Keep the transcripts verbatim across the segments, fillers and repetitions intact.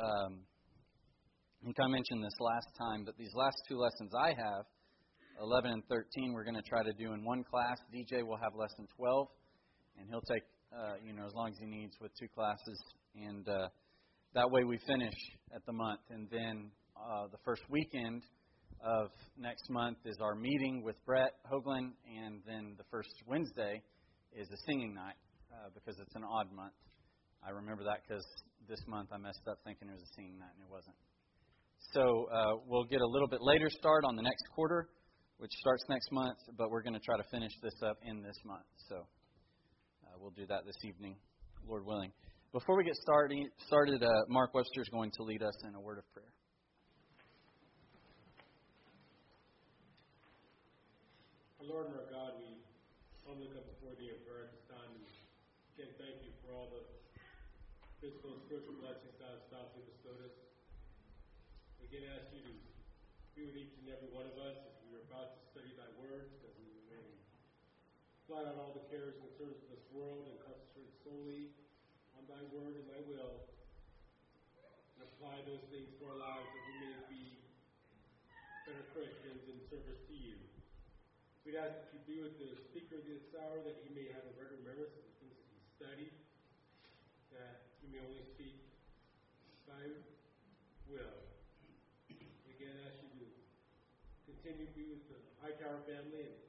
um, I think I mentioned this last time, but these last two lessons I have, eleven and thirteen, we're going to try to do in one class. D J will have lesson twelve, and he'll take, uh, you know, as long as he needs with two classes. And uh, that way we finish at the month. And then uh, the first weekend of next month is our meeting with Brett Hoagland, and then the first Wednesday is a singing night uh, because it's an odd month. I remember that because this month I messed up thinking it was a singing night, and it wasn't. So uh, we'll get a little bit later start on the next quarter, which starts next month, but we're going to try to finish this up in this month. So uh, we'll do that this evening, Lord willing. Before we get started, started uh, Mark Webster is going to lead us in a word of prayer. Our Lord and our God, we humbly come before Thee in prayer at this time, and again thank You for all the physical and spiritual blessings Thou hast bountifully bestowed us. We again ask You to be with each and every one of us as we are about to study Thy Word, that we may blot out all the cares and concerns of this world and concentrate solely on Thy Word and Thy will, and apply those things to our lives that we may be better Christians in service to You. We'd ask that You be with the speaker this hour, that he may have a better remembrance of the things that he studied, that he may only speak Thy will. We again ask You to continue to be with the Hightower family, and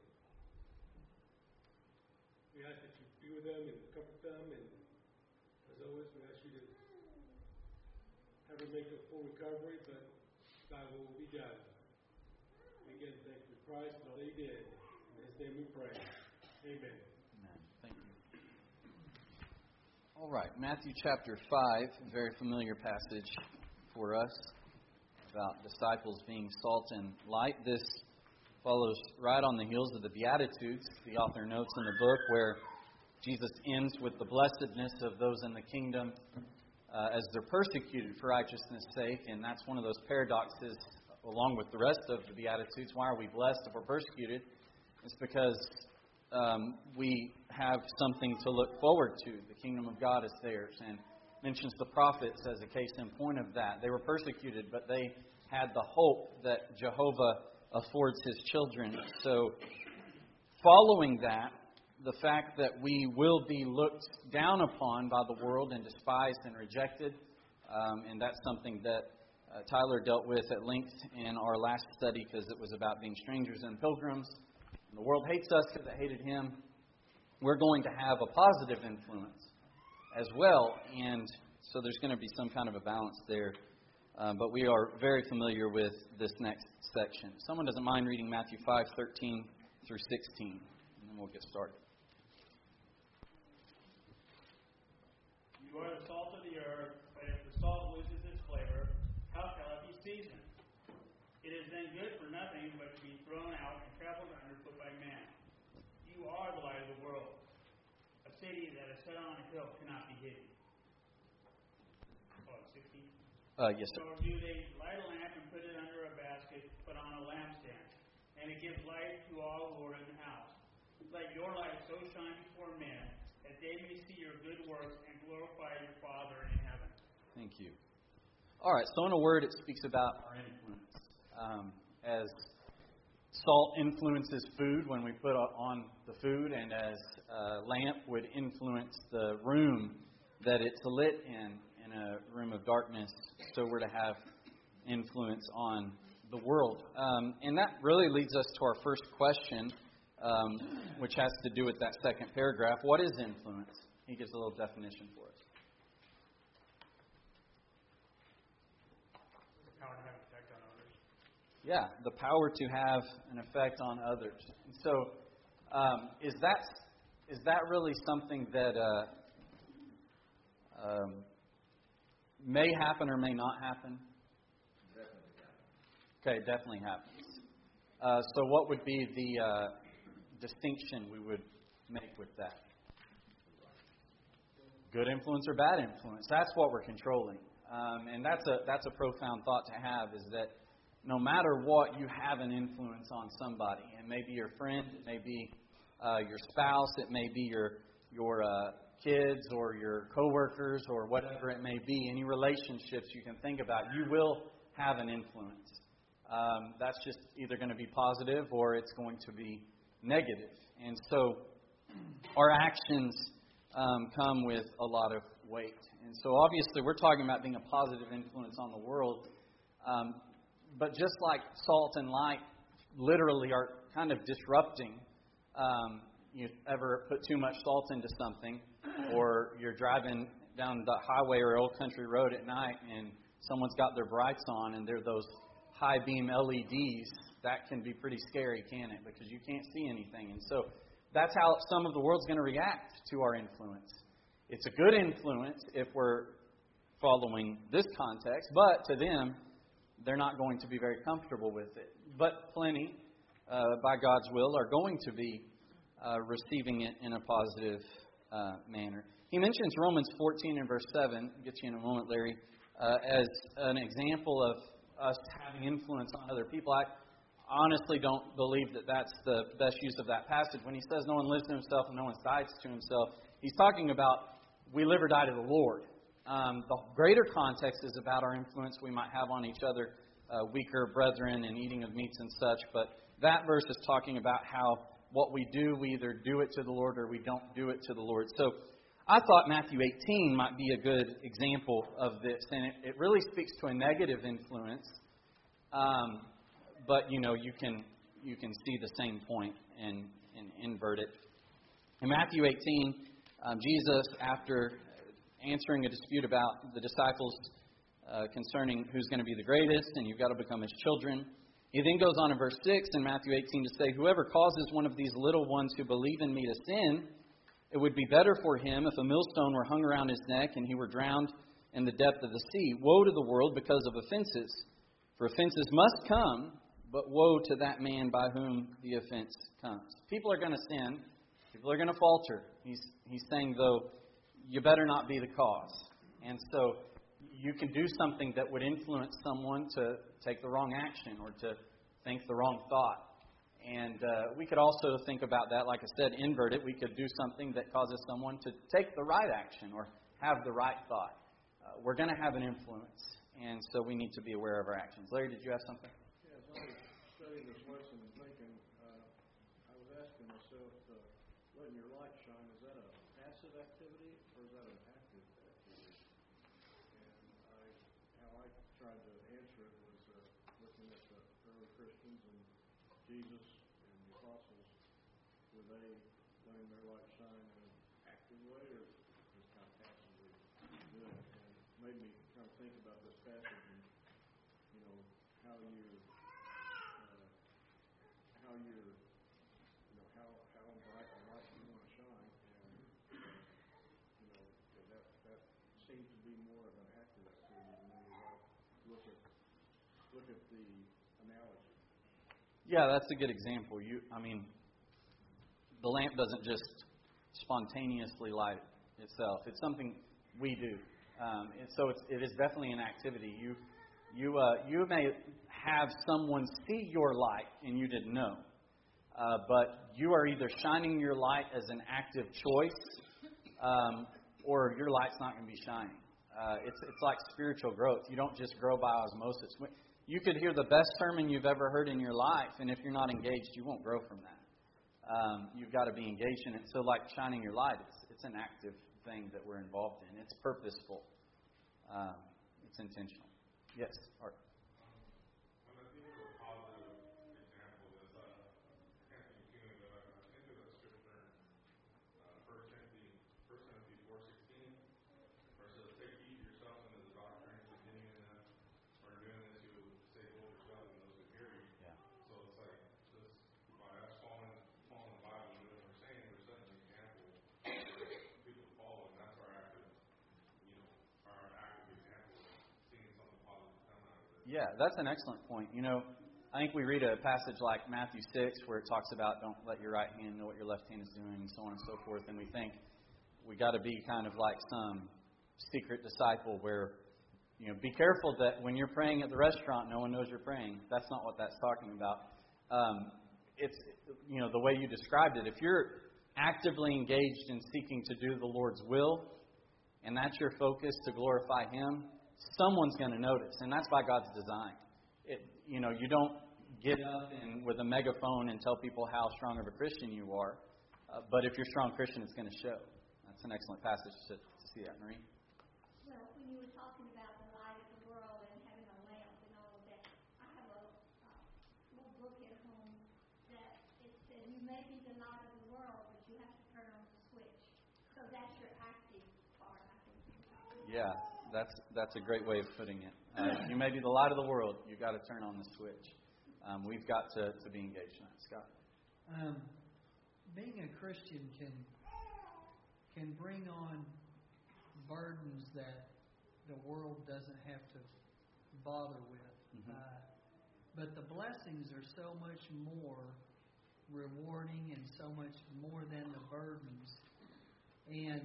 we ask that You be with them and comfort them, and as always, we ask You to have her make a full recovery, but Thy will will be done. We again thank You for Christ and all that He did. In His name we pray. Amen. Amen. Thank you. All right, Matthew chapter five, a very familiar passage for us about disciples being salt and light. This follows right on the heels of the Beatitudes, the author notes in the book, where Jesus ends with the blessedness of those in the kingdom uh, as they're persecuted for righteousness' sake. And that's one of those paradoxes, along with the rest of the Beatitudes. Why are we blessed if we're persecuted? It's because um, we have something to look forward to. The kingdom of God is theirs. And mentions the prophets as a case in point of that. They were persecuted, but they had the hope that Jehovah affords His children. So, following that, the fact that we will be looked down upon by the world and despised and rejected, um, and that's something that uh, Tyler dealt with at length in our last study because it was about being strangers and pilgrims. And the world hates us because it hated Him. We're going to have a positive influence as well, and so there's going to be some kind of a balance there. Um, but we are very familiar with this next section. If someone doesn't mind reading Matthew five, thirteen through sixteen, and then we'll get started. You are the salt of the earth, but if the salt loses its flavor, how shall it be seasoned? It is then good for nothing but to be thrown out and trampled underfoot by man. You are the light of the world. A city that is set on a hill cannot be hidden. Oh, sixteen? Uh, yes, sir. So do they light a lamp and put it under a basket, put on a lampstand, and it gives light to all who are in the house. Let your light so shine before men that they may see your good works and glorify your Father in heaven. Thank you. All right, so in a word, it speaks about our influence. Um, as salt influences food when we put it on the food, and as a lamp would influence the room that it's lit in, in a room of darkness, so we're to have influence on the world. Um, and that really leads us to our first question, um, which has to do with that second paragraph. What is influence? He gives a little definition for us. Yeah, the power to have an effect on others. And so, um, is that is that really something that uh, um, may happen or may not happen? Definitely happens. Okay, it definitely happens. Uh, so, what would be the uh, distinction we would make with that? Good influence or bad influence? That's what we're controlling, um, and that's a that's a profound thought to have. Is that no matter what, you have an influence on somebody. It may be your friend, it may be uh, your spouse, it may be your your uh, kids or your coworkers or whatever it may be, any relationships you can think about, you will have an influence. Um, that's just either going to be positive or it's going to be negative. And so our actions um, come with a lot of weight. And so obviously we're talking about being a positive influence on the world. Um, but just like salt and light literally are kind of disrupting. Um, you ever put too much salt into something, or you're driving down the highway or old country road at night and someone's got their brights on and they're those high beam L E Ds, that can be pretty scary, can't it? Because you can't see anything. And so that's how some of the world's going to react to our influence. It's a good influence if we're following this context, but to them, they're not going to be very comfortable with it. But plenty, uh, by God's will, are going to be uh, receiving it in a positive uh, manner. He mentions Romans fourteen and verse seven, I'll get you in a moment, Larry, uh, as an example of us having influence on other people. I honestly don't believe that that's the best use of that passage. When he says no one lives to himself and no one dies to himself, he's talking about we live or die to the Lord. Um, the greater context is about our influence we might have on each other, uh, weaker brethren, and eating of meats and such. But that verse is talking about how what we do, we either do it to the Lord or we don't do it to the Lord. So I thought Matthew eighteen might be a good example of this. And it, it really speaks to a negative influence. Um, but, you know, you can you can see the same point and, and invert it. In Matthew eighteen, um, Jesus, after answering a dispute about the disciples uh, concerning who's going to be the greatest, and you've got to become his children, he then goes on in verse six in Matthew eighteen to say, whoever causes one of these little ones who believe in me to sin, it would be better for him if a millstone were hung around his neck and he were drowned in the depth of the sea. Woe to the world because of offenses. For offenses must come, but woe to that man by whom the offense comes. People are going to sin. People are going to falter. He's, he's saying, though, you better not be the cause. And so you can do something that would influence someone to take the wrong action or to think the wrong thought. And uh, we could also think about that, like I said, invert it. We could do something that causes someone to take the right action or have the right thought. Uh, we're going to have an influence, and so we need to be aware of our actions. Larry, did you have something? Yeah, as I was studying this lesson and thinking, uh, I was asking myself, uh, letting your light shine, is that a passive activity or is that an active activity? And I, how I tried to answer it was uh, looking at the early Christians and Jesus and the apostles. Were they letting their light shine in an active way or just kind of passively doing it? And it made me kind of think about this passage and, you know, how you, uh, how you're, you know, how, how bright a light you want to shine. And, uh, you know, that, that seems to be more of an active activity than when you look at, look at the analogy. Yeah, that's a good example. You, I mean, the lamp doesn't just spontaneously light itself. It's something we do. Um, and so it's, it is definitely an activity. You, you, uh, you may have someone see your light and you didn't know. Uh, but you are either shining your light as an active choice, um, or your light's not going to be shining. Uh, it's, it's like spiritual growth. You don't just grow by osmosis. You could hear the best sermon you've ever heard in your life, and if you're not engaged, you won't grow from that. Um, you've got to be engaged in it. So like shining your light, it's, it's an active thing that we're involved in. It's purposeful. Um, it's intentional. Yes, Art. When I think of a positive example, is uh, I can't think of too many, but I think of the scripture in uh, First Timothy, First Timothy four sixteen, where it says, "Take heed to yourself and to the doctrine, continuing in that, or doing this, you will save both yourself and those who hear you." Yeah. So it's like this, by us following, following the Bible and doing what we're saying, we're setting an example for people to follow, and that's our active, you know, our active example of seeing something positive come out of it. Yeah, that's an excellent point. You know, I think we read a passage like Matthew six where it talks about don't let your right hand know what your left hand is doing and so on and so forth. And we think we got to be kind of like some secret disciple where, you know, be careful that when you're praying at the restaurant, no one knows you're praying. That's not what that's talking about. Um, it's, you know, the way you described it. If you're actively engaged in seeking to do the Lord's will, and that's your focus to glorify Him, someone's going to notice, and that's by God's design. It, you know, you don't get up and with a megaphone and tell people how strong of a Christian you are, uh, but if you're a strong Christian, it's going to show. That's an excellent passage to, to see that, Marie. Well, when you were talking about the light of the world and having a lamp and all of that, I have a uh, little book at home that it said, you may be the light of the world, but you have to turn on the switch. So that's your active part, I think. Yeah, that's that's a great way of putting it. Uh, you may be the light of the world. You've got to turn on the switch. Um, we've got to, to be engaged in that. Scott? Um, being a Christian can can bring on burdens that the world doesn't have to bother with. Mm-hmm. Uh, but the blessings are so much more rewarding and so much more than the burdens. And,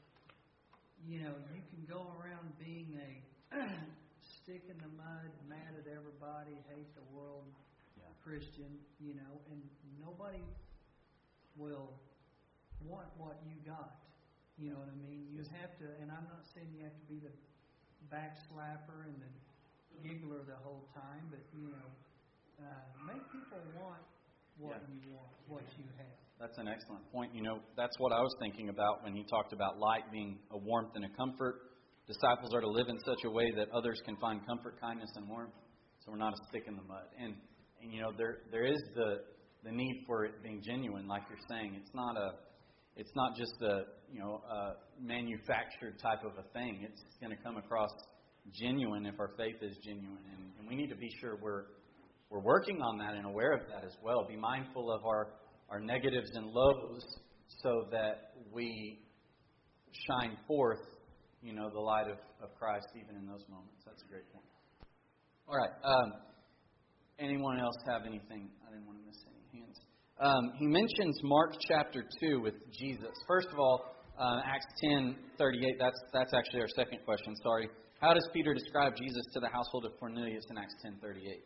you know, you can go around being a stick in the mud, mad at everybody, hate the world, Yeah. Christian, you know, and nobody will want what you got. You know what I mean? You have to, and I'm not saying you have to be the backslapper and the giggler the whole time, but, you know, uh, make people want what Yeah. you want, what you have. That's an excellent point. You know, that's what I was thinking about when he talked about light being a warmth and a comfort. Disciples are to live in such a way that others can find comfort, kindness, and warmth. So we're not a stick in the mud. And, and you know, there there is the the need for it being genuine, like you're saying. It's not a it's not just a you know a manufactured type of a thing. It's going to come across genuine if our faith is genuine, and, and we need to be sure we're we're working on that and aware of that as well. Be mindful of our our negatives and lows, so that we shine forth, you know, the light of, of Christ even in those moments. That's a great point. All right. Um, anyone else have anything? I didn't want to miss any hands. Um, he mentions Mark chapter two with Jesus. First of all, uh, Acts ten thirty-eight. That's that's actually our second question. Sorry. How does Peter describe Jesus to the household of Cornelius in Acts ten thirty-eight?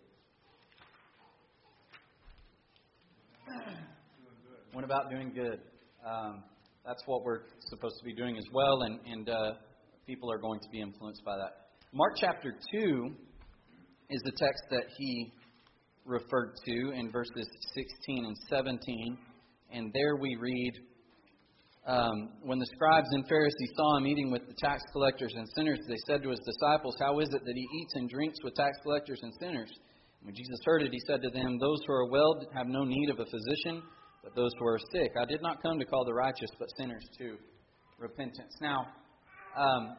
What about doing good? Um, that's what we're supposed to be doing as well, and, and uh, people are going to be influenced by that. Mark chapter two is the text that he referred to in verses sixteen and seventeen. And there we read, um, when the scribes and Pharisees saw him eating with the tax collectors and sinners, they said to his disciples, "How is it that he eats and drinks with tax collectors and sinners?" And when Jesus heard it, he said to them, "Those who are well have no need of a physician, but those who are sick. I did not come to call the righteous, but sinners to repentance." Now, um,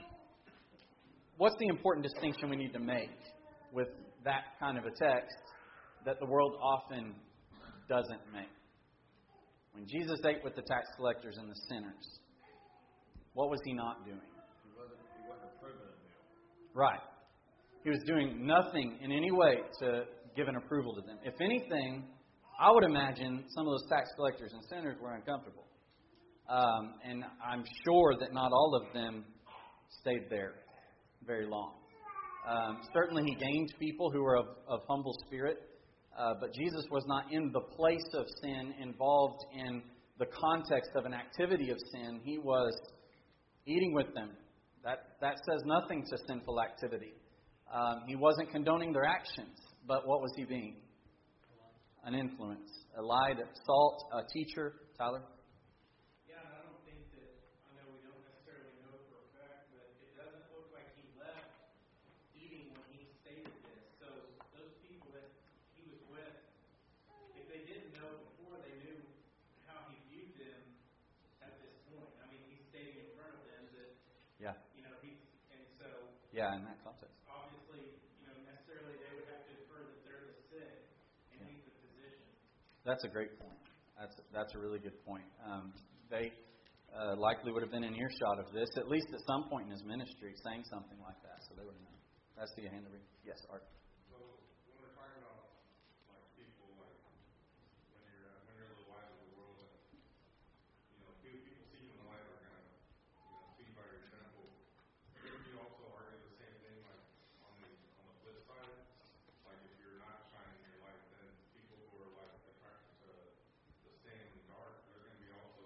what's the important distinction we need to make with that kind of a text that the world often doesn't make? When Jesus ate with the tax collectors and the sinners, what was he not doing? He wasn't, he wasn't approving of them. Right. He was doing nothing in any way to give an approval to them. If anything, I would imagine some of those tax collectors and sinners were uncomfortable. Um, and I'm sure that not all of them stayed there very long. Um, certainly he gained people who were of, of humble spirit, uh, but Jesus was not in the place of sin, involved in the context of an activity of sin. He was eating with them. That, that says nothing to sinful activity. Um, he wasn't condoning their actions, but what was he being? An influence, a light, a salt, a teacher. Tyler? Yeah, and I don't think that, I know we don't necessarily know for a fact, but it doesn't look like he left eating when he stated this. So those people that he was with, if they didn't know before, they knew how he viewed them at this point. I mean, he's stating in front of them that, Yeah. you know, he's, and so Yeah, in that context. obviously, you know, necessarily they would have to infer that they're the sick and he's the physician. That's a great point. That's that's a really good point. Um, they uh, likely would have been in earshot of this, at least at some point in his ministry, saying something like that, so they would have known. That's the hand to read. Yes, Art. So when we're talking about like people, like when you're uh, when you're the light of the world, and you know people, people see you in the light are gonna you know see by your example. Could you also argue the same thing like on the on the flip side? Like if you're not shining your light, then people who are like attracted to to staying in the dark, they're going to be also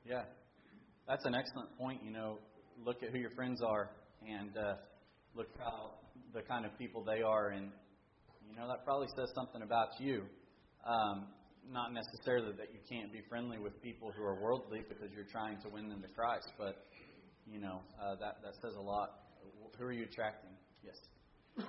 Yeah. That's an excellent point. You know, look at who your friends are and uh, look how the kind of people they are. And, you know, that probably says something about you. Um, not necessarily that you can't be friendly with people who are worldly because you're trying to win them to Christ. But, you know, uh, that, that says a lot. Who are you attracting? Yes. He,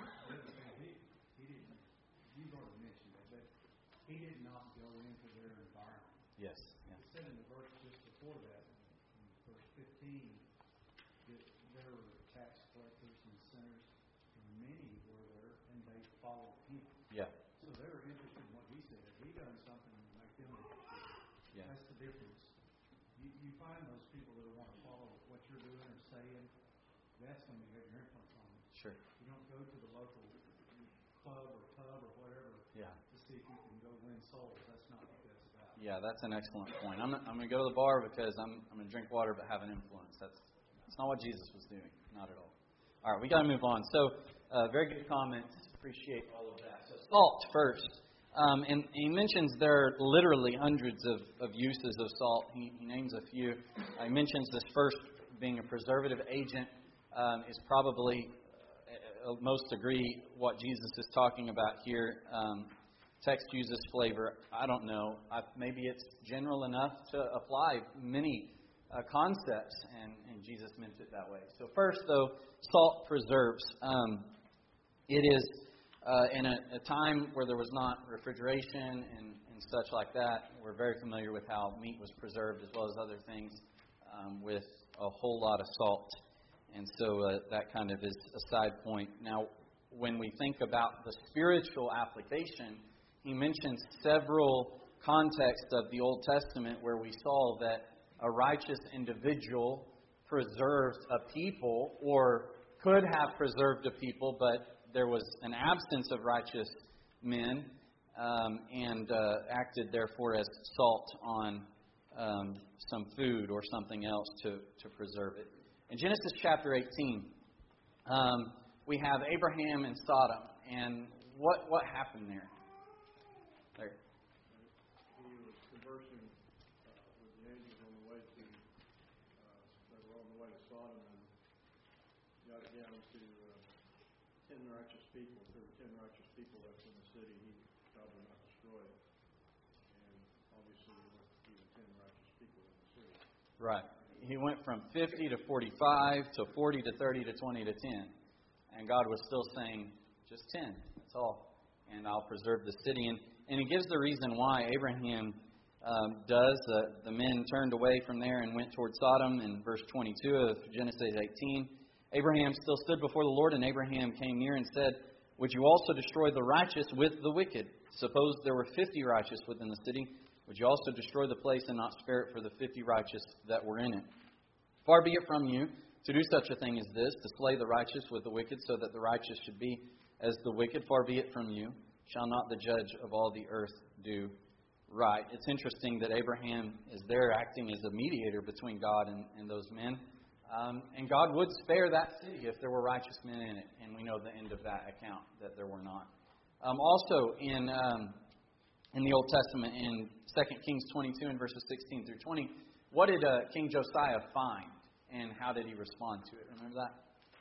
he didn't, you've already mentioned it, but he did not go into their environment. Yes. Yeah. It said in the verse just before that, in verse fifteen, that there were tax collectors and sinners, and many were there, and they followed him. Yeah. So they were interested in what he said. He done something to make them interested. Yeah. That's the difference. You, you find those people that want to follow what you're doing or saying. That's when you get your influence on them. Sure. You don't go to the local club or pub or whatever Yeah. to see if you can go win souls. That's not what that's about. Yeah, that's an excellent point. I'm I'm going to go to the bar because I'm I'm going to drink water but have an influence. That's that's not what Jesus was doing. Not at all. All right, we got to move on. So, uh, very good comments. Appreciate all of that. So, salt first. Um, and he mentions there are literally hundreds of, of uses of salt. He, he names a few. Uh, he mentions this first being a preservative agent. Um, is probably, uh, most agree, what Jesus is talking about here. Um, text uses flavor. I don't know. I, maybe it's general enough to apply many uh, concepts, and, and Jesus meant it that way. So first, though, salt preserves. Um, it is uh, in a, a time where there was not refrigeration and, and such like that. We're very familiar with how meat was preserved as well as other things um, with a whole lot of salt. And so uh, that kind of is a side point. Now, when we think about the spiritual application, he mentions several contexts of the Old Testament where we saw that a righteous individual preserved a people or could have preserved a people, but there was an absence of righteous men um, and uh, acted, therefore, as salt on um, some food or something else to, to preserve it. In Genesis chapter eighteen, um, we have Abraham and Sodom. And what what happened there? There. He was conversing uh, with the angels on the way to, uh, they were on the way to Sodom and got down to uh, ten righteous people. If there were ten righteous people left in the city, he God would not destroy it. And obviously there weren't even ten righteous people in the city. Right. He went from fifty to forty-five to forty to thirty to twenty to ten. And God was still saying, just ten. That's all. And I'll preserve the city. And, and he gives the reason why Abraham um, does. Uh, the men turned away from there and went toward Sodom in verse twenty-two of Genesis eighteen. Abraham still stood before the Lord, and Abraham came near and said, would you also destroy the righteous with the wicked? Suppose there were fifty righteous within the city. Would you also destroy the place and not spare it for the fifty righteous that were in it? Far be it from you to do such a thing as this, to slay the righteous with the wicked, so that the righteous should be as the wicked. Far be it from you. Shall not the judge of all the earth do right? It's interesting that Abraham is there acting as a mediator between God and, and those men. Um, and God would spare that city if there were righteous men in it. And we know the end of that account, that there were not. Um, also, in... Um, In the Old Testament, in Second Kings twenty-two and verses sixteen through twenty, what did uh, King Josiah find, and how did he respond to it? Remember that?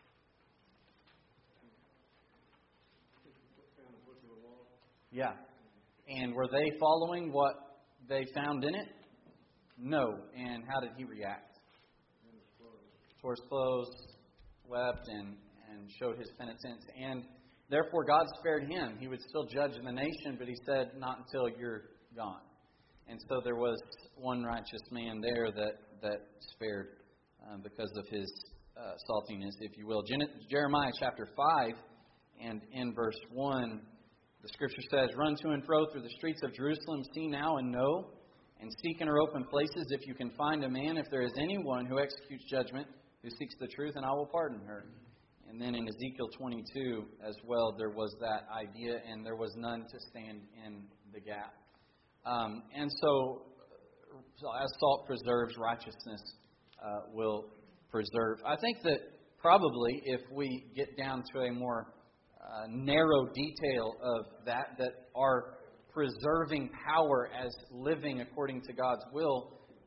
Yeah. And were they following what they found in it? No. And how did he react? Tore his clothes, wept, and, and showed his penitence. And therefore, God spared him. He would still judge the nation, but he said, not until you're gone. And so there was one righteous man there that, that spared um, because of his uh, saltiness, if you will. Gen- Jeremiah chapter five and in verse one, the Scripture says, run to and fro through the streets of Jerusalem, see now and know, and seek in her open places if you can find a man, if there is anyone who executes judgment, who seeks the truth, and I will pardon her. And then in Ezekiel twenty-two as well, there was that idea, and there was none to stand in the gap. Um, and so, as salt preserves, righteousness uh, will preserve. I think that probably if we get down to a more uh, narrow detail of that, that our preserving power as living according to God's will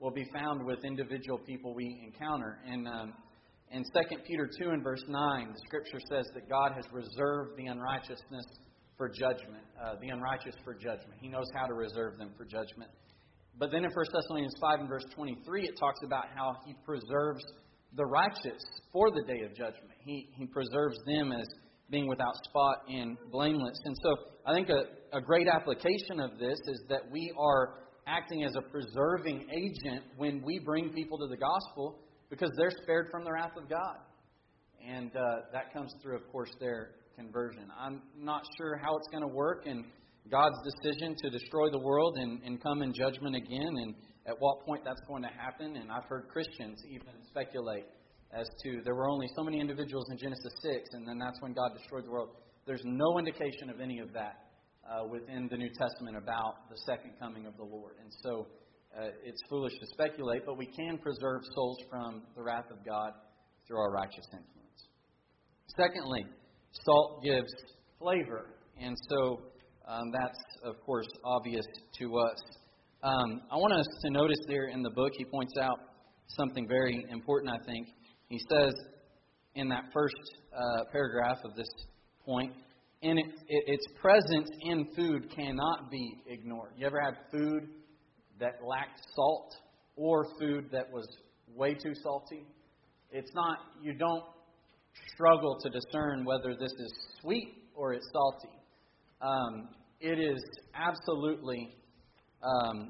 will be found with individual people we encounter. And um, in Second Peter two and verse nine, the Scripture says that God has reserved the unrighteousness for judgment, uh, the unrighteous for judgment. He knows how to reserve them for judgment. But then in First Thessalonians five and verse twenty-three, it talks about how He preserves the righteous for the day of judgment. He He preserves them as being without spot and blameless. And so I think a, a great application of this is that we are acting as a preserving agent when we bring people to the gospel, because they're spared from the wrath of God. And uh, that comes through, of course, their conversion. I'm not sure how it's going to work in God's decision to destroy the world and, and come in judgment again, and at what point that's going to happen. And I've heard Christians even speculate as to there were only so many individuals in Genesis six, and then that's when God destroyed the world. There's no indication of any of that uh, within the New Testament about the second coming of the Lord. And so uh, it's foolish to speculate, but we can preserve souls from the wrath of God through our righteous influence. Secondly, salt gives flavor. And so um, that's, of course, obvious to us. Um, I want us to notice there in the book, he points out something very important, I think. He says in that first uh, paragraph of this point, in it, it, its presence in food cannot be ignored. You ever had food that lacked salt or food that was way too salty? It's not, you don't struggle to discern whether this is sweet or it's salty. Um, it is absolutely um,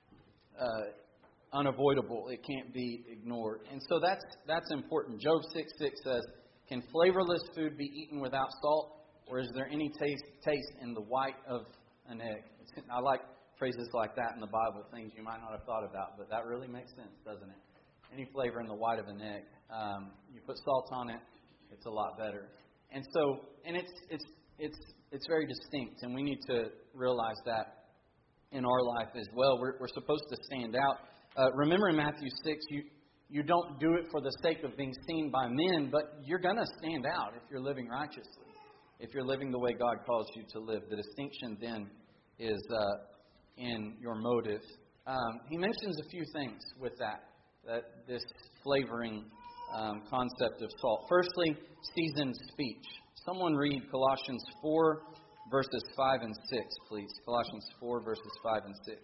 uh, unavoidable. It can't be ignored. And so that's that's important. Job six six says, "Can flavorless food be eaten without salt, or is there any taste taste in the white of an egg?" It's, I like phrases like that in the Bible, things you might not have thought about, but that really makes sense, doesn't it? Any flavor in the white of an egg. Um, you put salt on it, it's a lot better. And so, and it's it's it's it's very distinct, and we need to realize that in our life as well. We're we're supposed to stand out. Uh, remember in Matthew six, you you don't do it for the sake of being seen by men, but you're going to stand out if you're living righteously, if you're living the way God calls you to live. The distinction then is uh, in your motive. Um, he mentions a few things with that, that this flavoring um, concept of salt. Firstly, seasoned speech. Someone read Colossians four, verses five and six, please. Colossians four, verses five and six.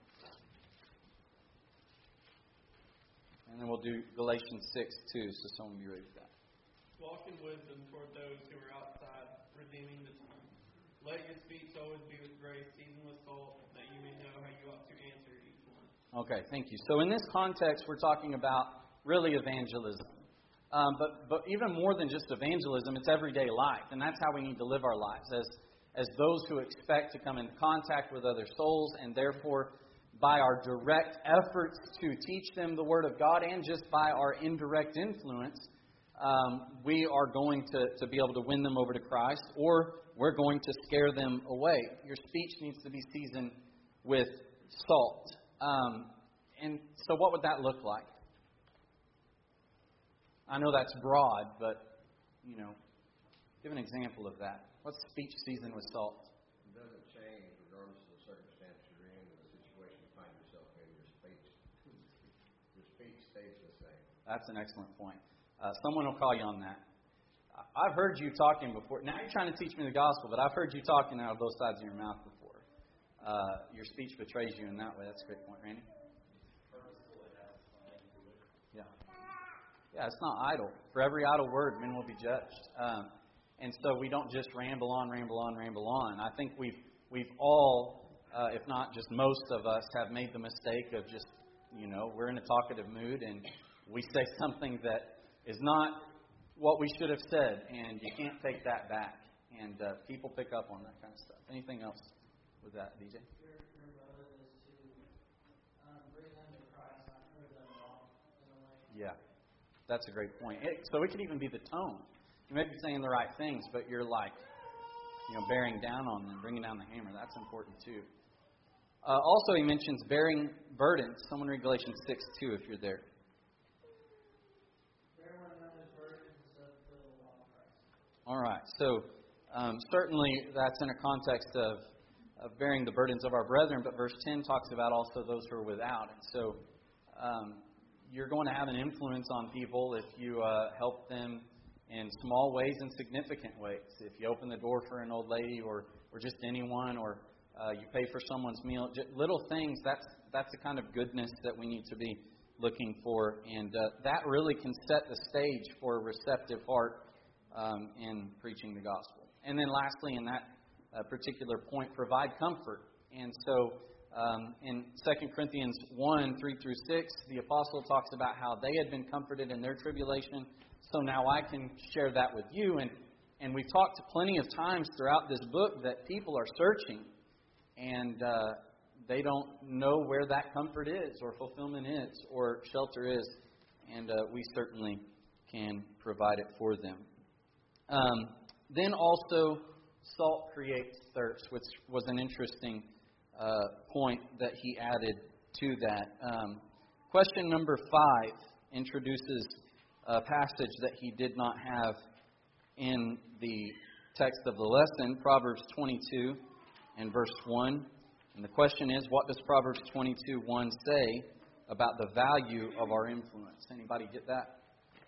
And then we'll do Galatians six, two, so someone be ready for that. Walk in wisdom toward those who are outside, redeeming the time. Let your speech always be with grace, seasoned with salt, that you may know how you ought to answer each one. Okay, thank you. So in this context, we're talking about really evangelism. Um, but but even more than just evangelism, it's everyday life. And that's how we need to live our lives, as, as those who expect to come in contact with other souls, and therefore by our direct efforts to teach them the Word of God, and just by our indirect influence, um, we are going to, to be able to win them over to Christ, or we're going to scare them away. Your speech needs to be seasoned with salt. Um, and so what would that look like? I know that's broad, but, you know, give an example of that. What's speech seasoned with salt? It doesn't change regardless of the circumstance you're in, or the situation you find yourself in. Your speech, your speech stays the same. That's an excellent point. Uh, someone will call you on that. I've heard you talking before. Now you're trying to teach me the gospel, but I've heard you talking out of both sides of your mouth before. Uh, your speech betrays you in that way. That's a great point, Randy. Yeah. Yeah, it's not idle. For every idle word, men will be judged. Um, and so we don't just ramble on, ramble on, ramble on. I think we've we've all, uh, if not just most of us, have made the mistake of just, you know, we're in a talkative mood and we say something that is not what we should have said, and you can't take that back. And uh, people pick up on that kind of stuff. Anything else with that, D J? Your, your motive is to um, bring them to Christ, not prove them wrong in a way. Yeah. That's a great point. It, so it could even be the tone. You may be saying the right things, but you're like, you know, bearing down on them, bringing down the hammer. That's important too. Uh, also, he mentions bearing burdens. Someone read Galatians six two if you're there. Bear one another's burdens instead of fulfill the law of Christ. All right. So um, certainly that's in a context of, of bearing the burdens of our brethren, but verse ten talks about also those who are without. And so um, you're going to have an influence on people if you uh, help them in small ways and significant ways. If you open the door for an old lady or, or just anyone, or uh, you pay for someone's meal, just little things, that's, that's the kind of goodness that we need to be looking for. And uh, that really can set the stage for a receptive heart um, in preaching the gospel. And then lastly, in that uh, particular point, provide comfort. And so um, in Second Corinthians one, three through six, the apostle talks about how they had been comforted in their tribulation. So now I can share that with you. And, and we've talked plenty of times throughout this book that people are searching. And uh, they don't know where that comfort is, or fulfillment is, or shelter is. And uh, we certainly can provide it for them. Um, then also, salt creates thirst, which was an interesting uh, point that he added to that. Um, question number five introduces a passage that he did not have in the text of the lesson, Proverbs twenty-two and verse one. And the question is, what does Proverbs twenty-two one say about the value of our influence? Anybody get that?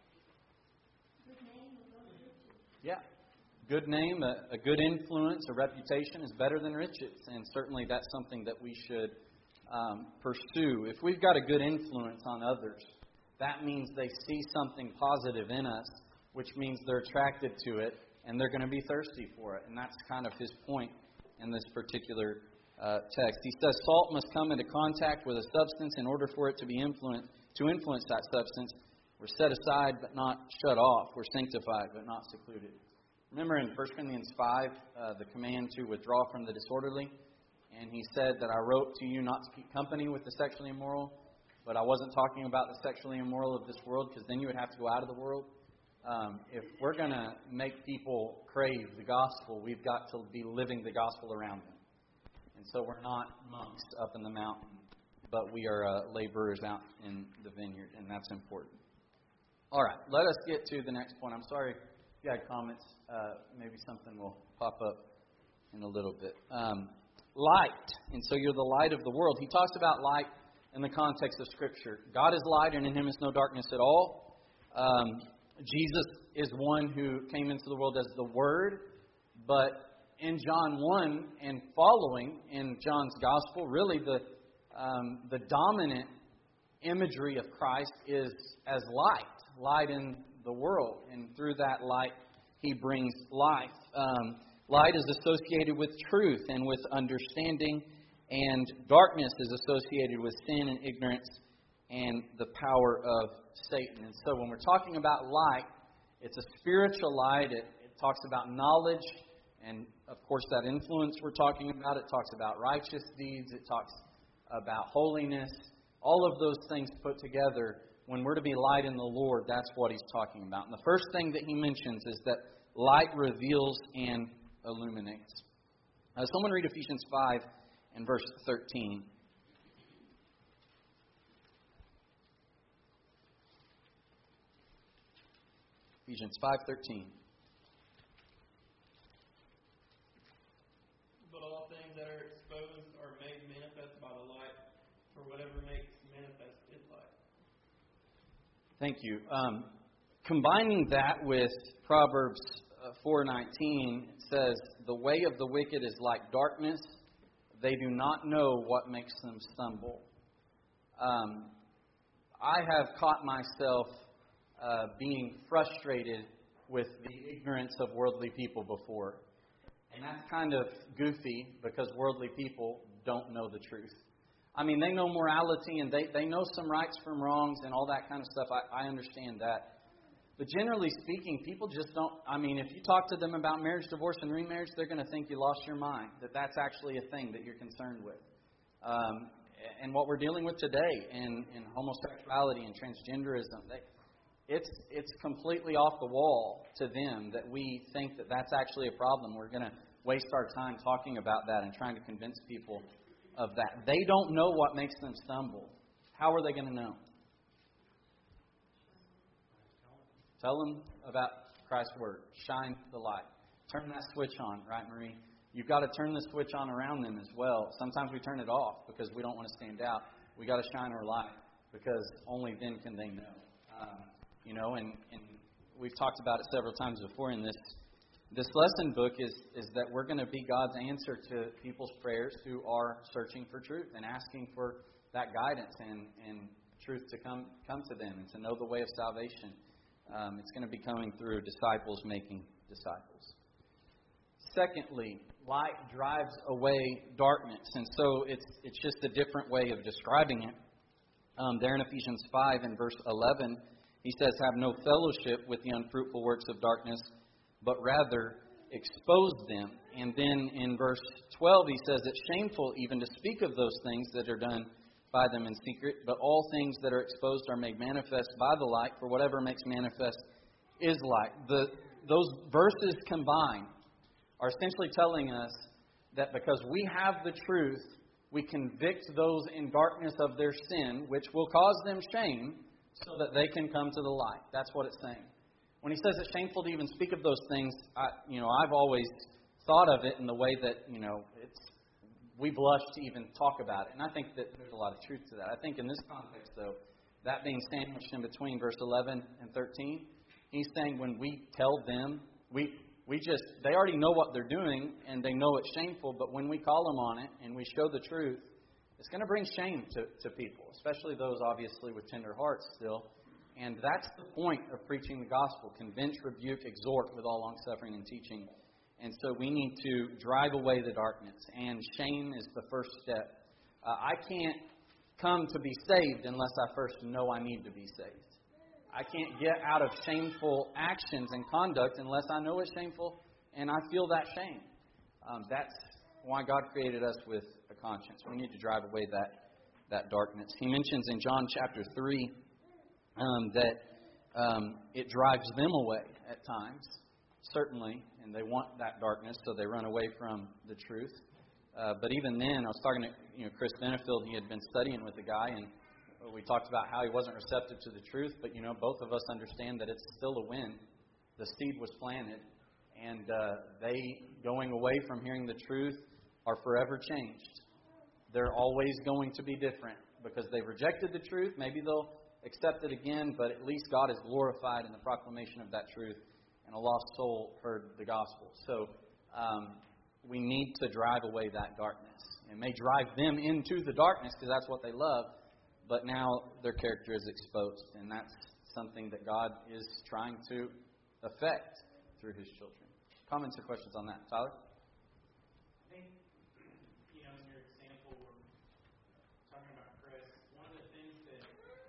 Yeah. Good name, a, a good influence, a reputation is better than riches. And certainly that's something that we should um, pursue. If we've got a good influence on others, that means they see something positive in us, which means they're attracted to it and they're going to be thirsty for it. And that's kind of his point in this particular uh, text. He says salt must come into contact with a substance in order for it to be influenced. To influence that substance, we're set aside but not shut off. We're sanctified but not secluded. Remember in First Corinthians five, uh, the command to withdraw from the disorderly? And he said that I wrote to you not to keep company with the sexually immoral, but I wasn't talking about the sexually immoral of this world, because then you would have to go out of the world. Um, if we're going to make people crave the gospel, we've got to be living the gospel around them. And so we're not monks up in the mountain, but we are uh, laborers out in the vineyard, and that's important. All right, let us get to the next point. I'm sorry if you had comments. Uh, maybe something will pop up in a little bit. Um, light. And so you're the light of the world. He talks about light in the context of Scripture. God is light, and in Him is no darkness at all. Um, Jesus is one who came into the world as the Word. But in John one and following in John's Gospel, really the um, the dominant imagery of Christ is as light. Light in the world. And through that light, He brings life. Um, light is associated with truth and with understanding, and darkness is associated with sin and ignorance and the power of Satan. And so when we're talking about light, it's a spiritual light. It, it talks about knowledge, and of course that influence we're talking about. It talks about righteous deeds. It talks about holiness. All of those things put together, when we're to be light in the Lord, that's what He's talking about. And the first thing that He mentions is that light reveals and illuminates. Uh, someone read Ephesians five and verse thirteen. Ephesians five thirteen. But all things that are exposed are made manifest by the light, for whatever makes manifest is light. Thank you. Um, combining that with Proverbs four nineteen, it says, "The way of the wicked is like darkness; they do not know what makes them stumble." Um, I have caught myself uh, being frustrated with the ignorance of worldly people before, and that's kind of goofy because worldly people don't know the truth. I mean, they know morality and they, they know some rights from wrongs and all that kind of stuff. I, I understand that. But generally speaking, people just don't, I mean, if you talk to them about marriage, divorce, and remarriage, they're going to think you lost your mind, that that's actually a thing that you're concerned with. Um, and what we're dealing with today in, in homosexuality and transgenderism, they, it's, it's completely off the wall to them that we think that that's actually a problem. We're going to waste our time talking about that and trying to convince people of that. They don't know what makes them stumble. How are they going to know? Tell them about Christ's Word. Shine the light. Turn that switch on, right, Marie? You've got to turn the switch on around them as well. Sometimes we turn it off because we don't want to stand out. We've got to shine our light. because only then can they know. Um, you know, and, and we've talked about it several times before in this this lesson book is, is that we're going to be God's answer to people's prayers who are searching for truth and asking for that guidance and, and truth to come come to them and to know the way of salvation. Um, it's going to be coming through disciples making disciples. Secondly, light drives away darkness. And so it's it's just a different way of describing it. Um, there in Ephesians five and verse eleven, he says, have no fellowship with the unfruitful works of darkness, but rather expose them. And then in verse twelve, he says, it's shameful even to speak of those things that are done by them in secret, but all things that are exposed are made manifest by the light, for whatever makes manifest is light. The, those verses combined are essentially telling us that because we have the truth, we convict those in darkness of their sin, which will cause them shame, so that they can come to the light. That's what it's saying. When he says it's shameful to even speak of those things, I, you know, I've always thought of it in the way that, you know, it's we blush to even talk about it. And I think that there's a lot of truth to that. I think in this context, though, that being sandwiched in between verse eleven and thirteen, he's saying when we tell them, we we just, they already know what they're doing and they know it's shameful, but when we call them on it and we show the truth, it's going to bring shame to, to people, especially those obviously with tender hearts still. And that's the point of preaching the gospel. Convince, rebuke, exhort with all long-suffering and teaching. And so we need to drive away the darkness. And shame is the first step. Uh, I can't come to be saved unless I first know I need to be saved. I can't get out of shameful actions and conduct unless I know it's shameful and I feel that shame. Um, that's why God created us with a conscience. We need to drive away that, that darkness. He mentions in John chapter three um, that um, it drives them away at times, certainly, and they want that darkness, so they run away from the truth. Uh, but even then, I was talking to you know Chris Benefield. He had been studying with a guy, and we talked about how he wasn't receptive to the truth. But you know, both of us understand that it's still a win. The seed was planted, and uh, they going away from hearing the truth are forever changed. They're always going to be different because they've rejected the truth. Maybe they'll accept it again, but at least God is glorified in the proclamation of that truth, and a lost soul heard the gospel. So um, we need to drive away that darkness. It may drive them into the darkness because that's what they love, but now their character is exposed, and that's something that God is trying to affect through His children. Comments or questions on that? Tyler? I think, you know, in your example, we're talking about Chris, one of the things that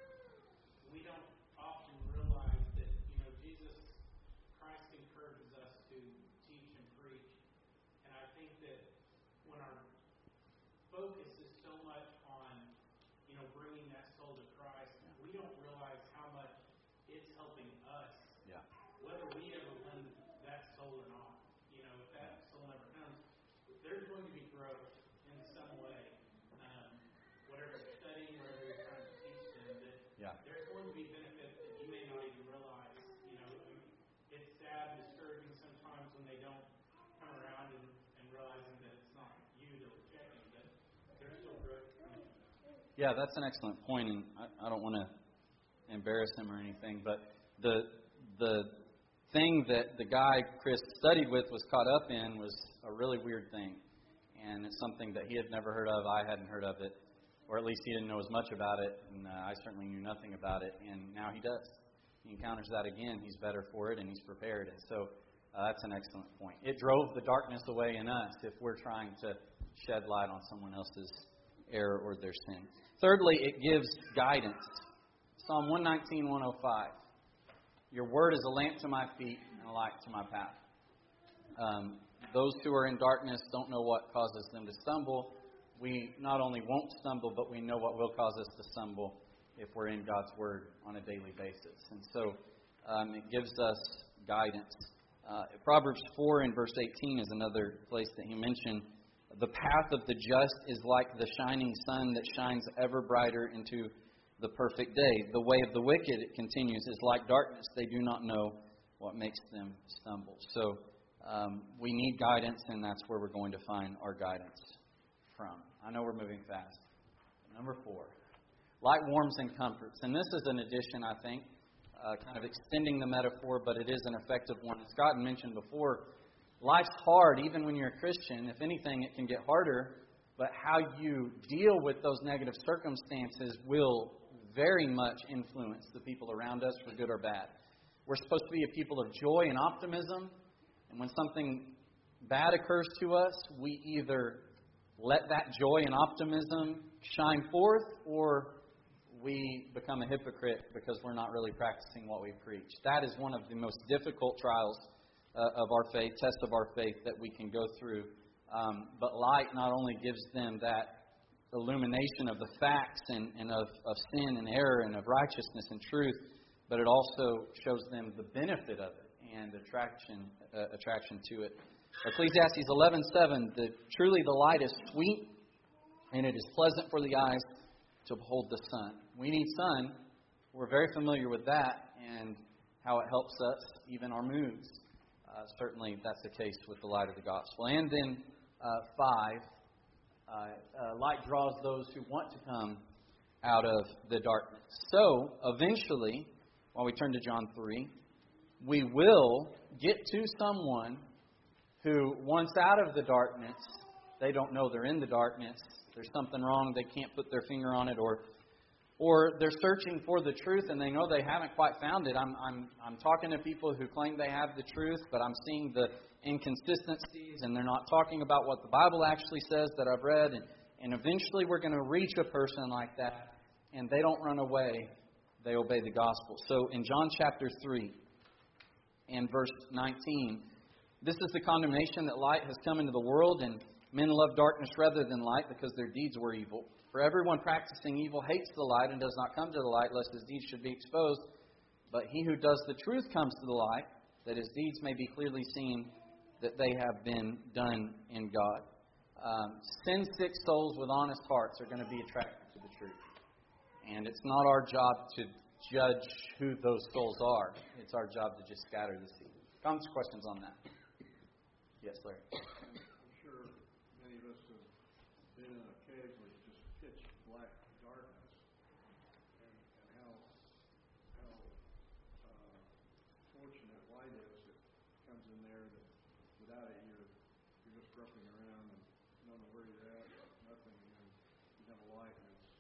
we don't often realize that, you know, Jesus Christ encourages us to teach and preach. And I think that when our focus is so much on, you know, bringing that soul to Christ, we don't realize how much it's helping us. Yeah. Whether we ever win that soul or not. You know, if that soul never comes, there's going to be growth in some way. Um, whatever you're studying, whatever you're trying to teach them, that yeah. there's going to be benefits that you may not even realize. You know, it's sad and discouraging sometimes when they don't come around and, and realizing that it's not you they're rejecting, but there's still growth coming. Yeah, that's an excellent point, and I, I don't want to embarrass him or anything, but the the thing that the guy Chris studied with was caught up in was a really weird thing, and it's something that he had never heard of. I hadn't heard of it, or at least he didn't know as much about it, and uh, I certainly knew nothing about it, and now he does. He encounters that again. He's better for it, and he's prepared, and so uh, that's an excellent point. It drove the darkness away in us if we're trying to shed light on someone else's error or their sin. Thirdly, it gives guidance. Psalm one nineteen, one oh five. Your word is a lamp to my feet and a light to my path. Um, those who are in darkness don't know what causes them to stumble. We not only won't stumble, but we know what will cause us to stumble if we're in God's word on a daily basis. And so um, it gives us guidance. Uh, Proverbs four and verse eighteen is another place that he mentioned. The path of the just is like the shining sun that shines ever brighter into the perfect day. The way of the wicked, it continues, is like darkness. They do not know what makes them stumble. So um, we need guidance, and that's where we're going to find our guidance from. I know we're moving fast. Number four, Light warms and comforts. And this is an addition, I think, uh, kind of extending the metaphor, but it is an effective one. As Scott mentioned before, life's hard even when you're a Christian. If anything, it can get harder. But how you deal with those negative circumstances will very much influence the people around us, for good or bad. We're supposed to be a people of joy and optimism. And when something bad occurs to us, we either let that joy and optimism shine forth, or we become a hypocrite because we're not really practicing what we preach. That is one of the most difficult trials uh, of our faith, tests of our faith that we can go through. Um, but light not only gives them that illumination of the facts and, and of, of sin and error and of righteousness and truth, but it also shows them the benefit of it and attraction uh, attraction to it. Ecclesiastes eleven seven, the, truly the light is sweet, and it is pleasant for the eyes to behold the sun. We need sun. We're very familiar with that and how it helps us, even our moods. Uh, certainly that's the case with the light of the gospel. And then uh, five, uh, uh, light draws those who want to come out of the darkness. So, eventually, while we turn to John three, we will get to someone who, once out of the darkness, they don't know they're in the darkness. There's something wrong. They can't put their finger on it, or or they're searching for the truth and they know they haven't quite found it. I'm I'm I'm talking to people who claim they have the truth, but I'm seeing the inconsistencies, and they're not talking about what the Bible actually says that I've read. And, and eventually we're going to reach a person like that, and they don't run away. They obey the gospel. So in John chapter three and verse nineteen, this is the condemnation that light has come into the world, and men love darkness rather than light because their deeds were evil. For everyone practicing evil hates the light and does not come to the light, lest his deeds should be exposed. But he who does the truth comes to the light, that his deeds may be clearly seen, that they have been done in God. Um, sin-sick souls with honest hearts are going to be attracted to the truth. And it's not our job to judge who those souls are. It's our job to just scatter the seed. Comments, questions on that? Yes, Larry. I'm sure many of us have been in occasionally just pitch black darkness, and, and how how uh, fortunate light is that comes in there that without it you're you're just groping around and don't know where you're at, nothing, and you have a light and it's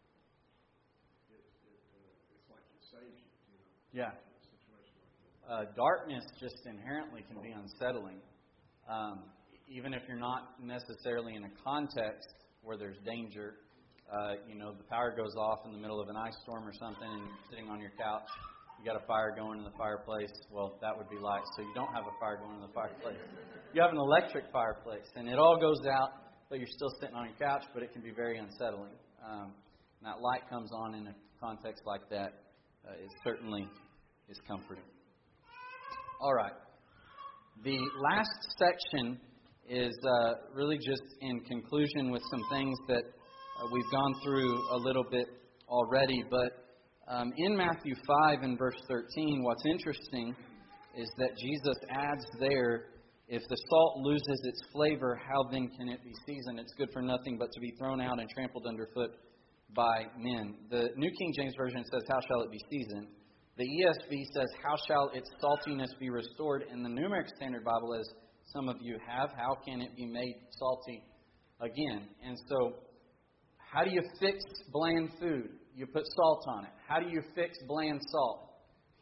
it, it uh, it's like it saves you, you know. Yeah. In a situation like that. Uh, darkness just inherently can be unsettling. Um, even if you're not necessarily in a context where there's danger, uh, you know, the power goes off in the middle of an ice storm or something, and you're sitting on your couch, you got a fire going in the fireplace. Well, that would be light. So you don't have a fire going in the fireplace. You have an electric fireplace, and it all goes out, but you're still sitting on your couch, but it can be very unsettling. Um, and that light comes on in a context like that. Uh, it certainly is comforting. All right. The last section is uh, really just in conclusion with some things that uh, we've gone through a little bit already. But um, in Matthew five and verse thirteen, what's interesting is that Jesus adds there, if the salt loses its flavor, how then can it be seasoned? It's good for nothing but to be thrown out and trampled underfoot by men. The New King James Version says, how shall it be seasoned? The E S V says, how shall its saltiness be restored? And the New American Standard Bible, as some of you have, how can it be made salty again? And so, how do you fix bland food? You put salt on it. How do you fix bland salt?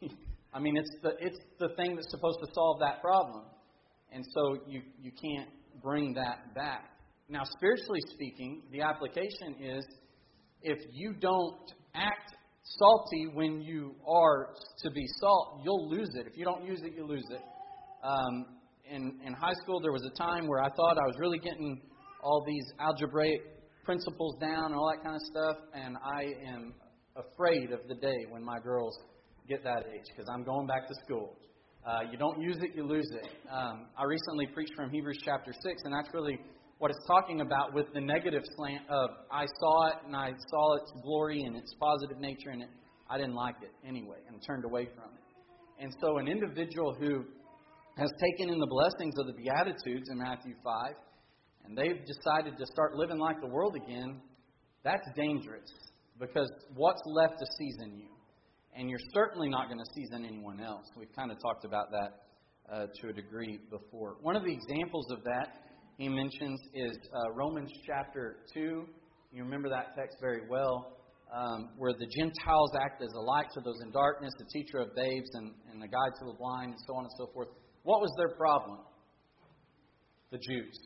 I mean, it's the it's the thing that's supposed to solve that problem. And so, you, you can't bring that back. Now, spiritually speaking, the application is, if you don't act salty when you are to be salt, you'll lose it. If you don't use it, you lose it. Um, in, in high school, there was a time where I thought I was really getting all these algebraic principles down and all that kind of stuff, and I am afraid of the day when my girls get that age, because I'm going back to school. Uh, you don't use it, you lose it. Um, I recently preached from Hebrews chapter six, and that's really what it's talking about with the negative slant of, I saw it and I saw its glory and its positive nature, and it, I didn't like it anyway and turned away from it. And so an individual who has taken in the blessings of the Beatitudes in Matthew five, and they've decided to start living like the world again, that's dangerous. Because what's left to season you? And you're certainly not going to season anyone else. We've kind of talked about that uh, to a degree before. One of the examples of that he mentions is uh, Romans chapter two. You remember that text very well, um, where the Gentiles act as a light to those in darkness, the teacher of babes and, and the guide to the blind, and so on and so forth. What was their problem? The Jews.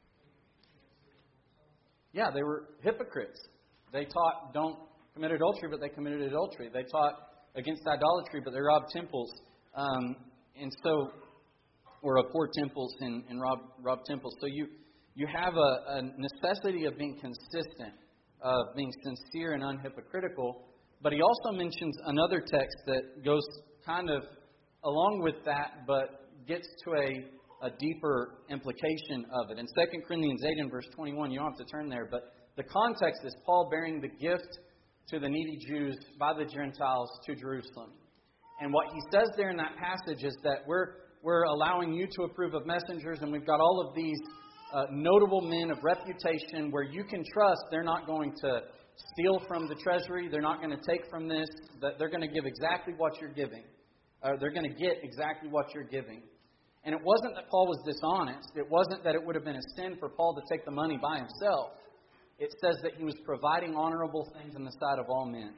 Yeah, they were hypocrites. They taught don't commit adultery, but they committed adultery. They taught against idolatry, but they robbed temples. Um, and so, or abhorred temples and, and robbed, robbed temples. So you, you have a, a necessity of being consistent, of being sincere and unhypocritical. But he also mentions another text that goes kind of along with that, but gets to a, a deeper implication of it. In Second Corinthians eight and verse twenty-one, you don't have to turn there, but the context is Paul bearing the gift to the needy Jews by the Gentiles to Jerusalem. And what he says there in that passage is that we're we're allowing you to approve of messengers, and we've got all of these uh, notable men of reputation where you can trust they're not going to steal from the treasury, they're not going to take from this, that they're going to give exactly what you're giving. Or they're going to get exactly what you're giving. And it wasn't that Paul was dishonest. It wasn't that it would have been a sin for Paul to take the money by himself. It says that he was providing honorable things in the sight of all men.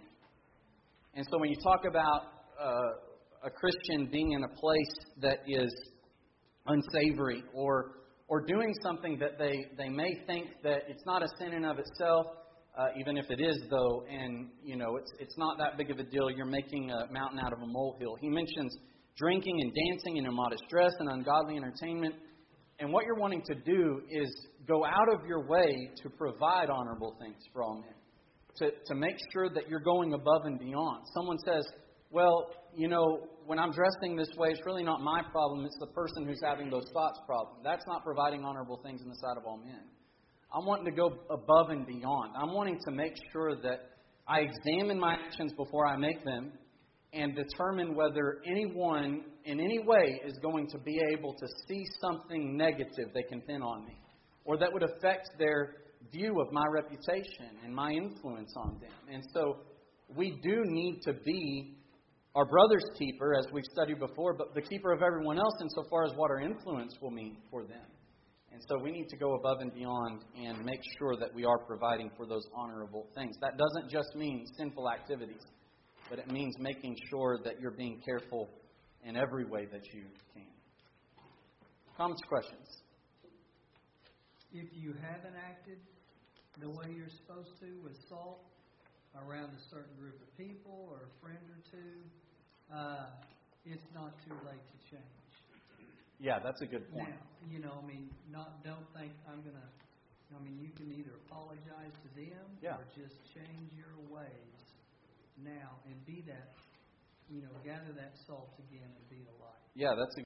And so when you talk about uh, a Christian being in a place that is unsavory or or doing something that they, they may think that it's not a sin in of itself, uh, even if it is, though, and you know it's it's not that big of a deal. You're making a mountain out of a molehill. He mentions drinking and dancing and immodest dress and ungodly entertainment. And what you're wanting to do is go out of your way to provide honorable things for all men. To, to make sure that you're going above and beyond. Someone says, well, you know, when I'm dressing this way, it's really not my problem. It's the person who's having those thoughts problem. That's not providing honorable things in the sight of all men. I'm wanting to go above and beyond. I'm wanting to make sure that I examine my actions before I make them and determine whether anyone in any way is going to be able to see something negative they can pin on me or that would affect their view of my reputation and my influence on them. And so we do need to be our brother's keeper, as we've studied before, but the keeper of everyone else insofar as what our influence will mean for them. And so we need to go above and beyond and make sure that we are providing for those honorable things. That doesn't just mean sinful activities, but it means making sure that you're being careful in every way that you can. Comments, questions? If you haven't acted the way you're supposed to with salt around a certain group of people or a friend or two, uh, it's not too late to change. Yeah, that's a good point. Now, you know, I mean, not don't think I'm going to, I mean, you can either apologize to them yeah. or just change your ways now and be that, you know, gather that salt again and be the light. Yeah, that's a